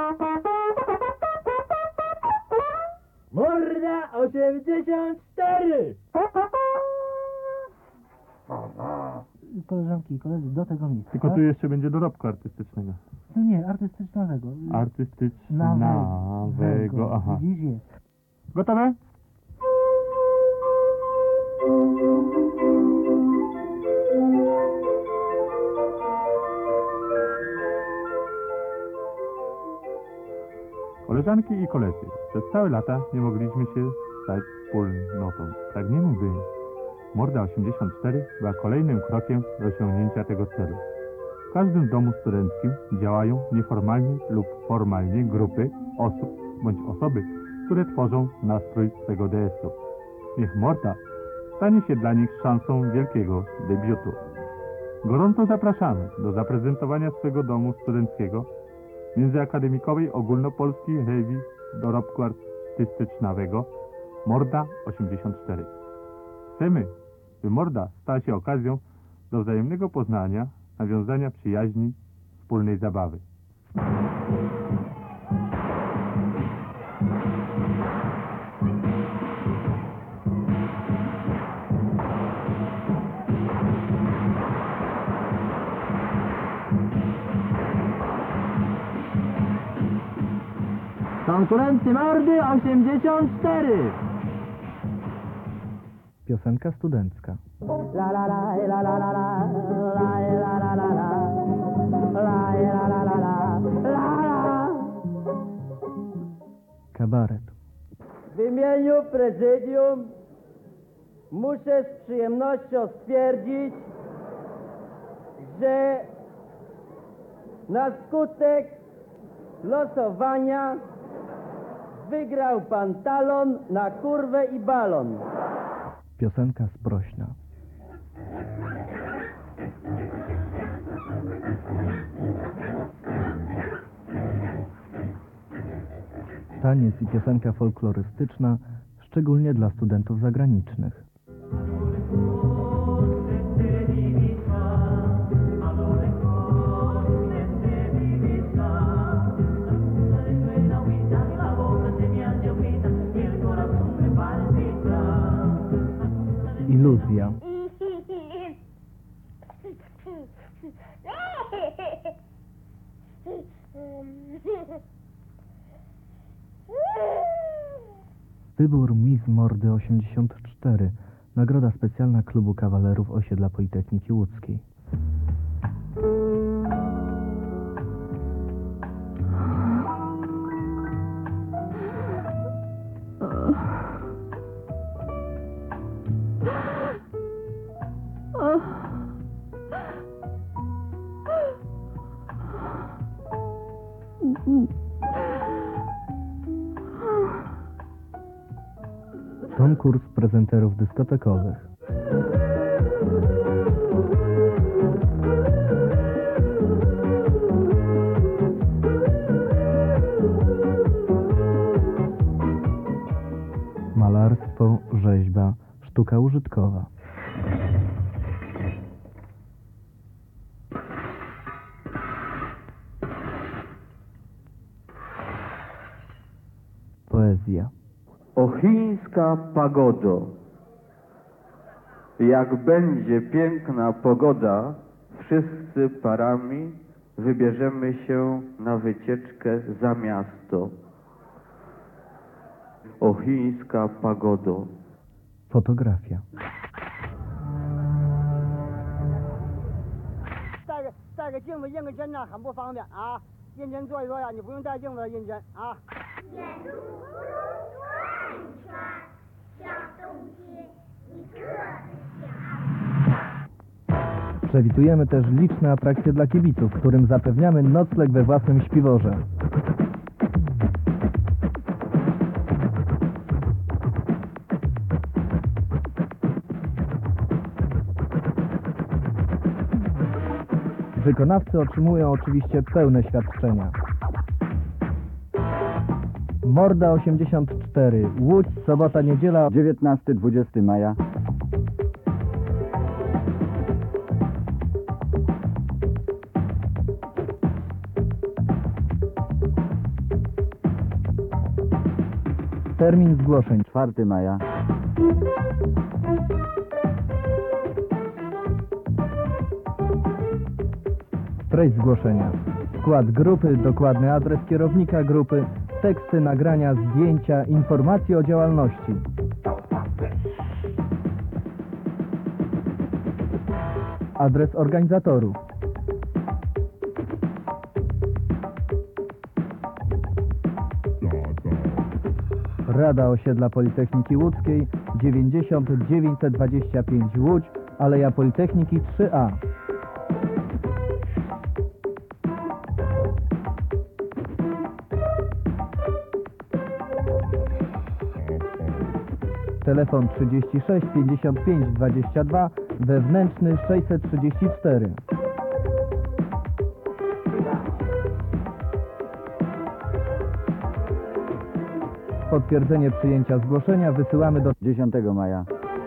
Morda 84! Koleżanki i koledzy, do tego miejsca. Tylko tu jeszcze będzie dorobku artystycznego. No nie, artystycznego. Artystycznego, aha. Widzisz, jest. Gotowe? Koleżanki i koledzy, przez całe lata nie mogliśmy się stać wspólnotą. Pragniemy, by Morda 84 była kolejnym krokiem do osiągnięcia tego celu. W każdym domu studenckim działają nieformalnie lub formalnie grupy osób bądź osoby, które tworzą nastrój tego DS-u. Niech Morda stanie się dla nich szansą wielkiego debiutu. Gorąco zapraszamy do zaprezentowania swego domu studenckiego Międzyakademikowej Ogólnopolskiej Heavy Dorobku Artystycznego Morda 84. Chcemy, by Morda stała się okazją do wzajemnego poznania, nawiązania przyjaźni, wspólnej zabawy. Konkurency Mordy 84! Piosenka studencka. La la la la la la la la la la la la la la la la. Kabaret. W imieniu prezydium muszę z przyjemnością stwierdzić, że na skutek losowania wygrał pan talon na kurwę i balon. Piosenka sprośna. Taniec i piosenka folklorystyczna, szczególnie dla studentów zagranicznych. Iluzja. Wybór Miss Mordy 84. Nagroda specjalna Klubu Kawalerów Osiedla Politechniki Łódzkiej. Konkurs prezenterów dyskotekowych. Malarstwo, rzeźba, sztuka użytkowa. Poezja. O chińska pagodo, jak będzie piękna pogoda, wszyscy parami wybierzemy się na wycieczkę za miasto. O chińska pagodo. Fotografia. 带个镜子印个针呢，很不方便啊。印针做一做呀，你不用带镜子印针啊。 Przewidujemy też liczne atrakcje dla kibiców, którym zapewniamy nocleg we własnym śpiworze. Wykonawcy otrzymują oczywiście pełne świadczenia. Morda 84, Łódź, sobota, niedziela, 19-20 maja. Termin zgłoszeń 4 maja. Treść zgłoszenia. Skład grupy, dokładny adres kierownika grupy, teksty, nagrania, zdjęcia, informacje o działalności. Adres organizatorów. Rada Osiedla Politechniki Łódzkiej 90925 Łódź, Aleja Politechniki 3A. Telefon 36 55 22, wewnętrzny 634. Potwierdzenie przyjęcia zgłoszenia wysyłamy do 10 maja.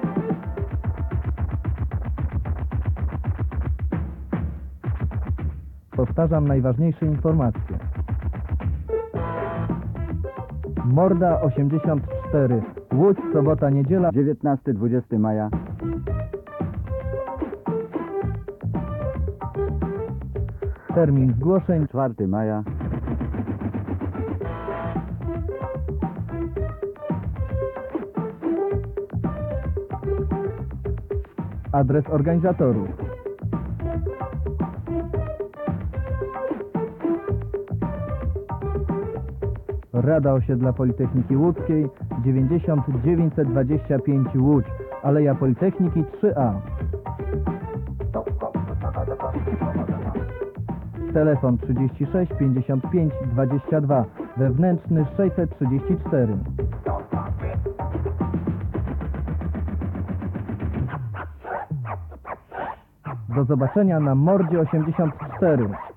Powtarzam najważniejsze informacje. Morda 84, Łódź, sobota, niedziela, 19-20 maja. termin zgłoszeń 4 maja. adres organizatorów. Rada Osiedla Politechniki Łódzkiej 90925 Łódź, Aleja Politechniki 3A. Telefon 36 55 22, wewnętrzny 634. Do zobaczenia na Mordzie 84.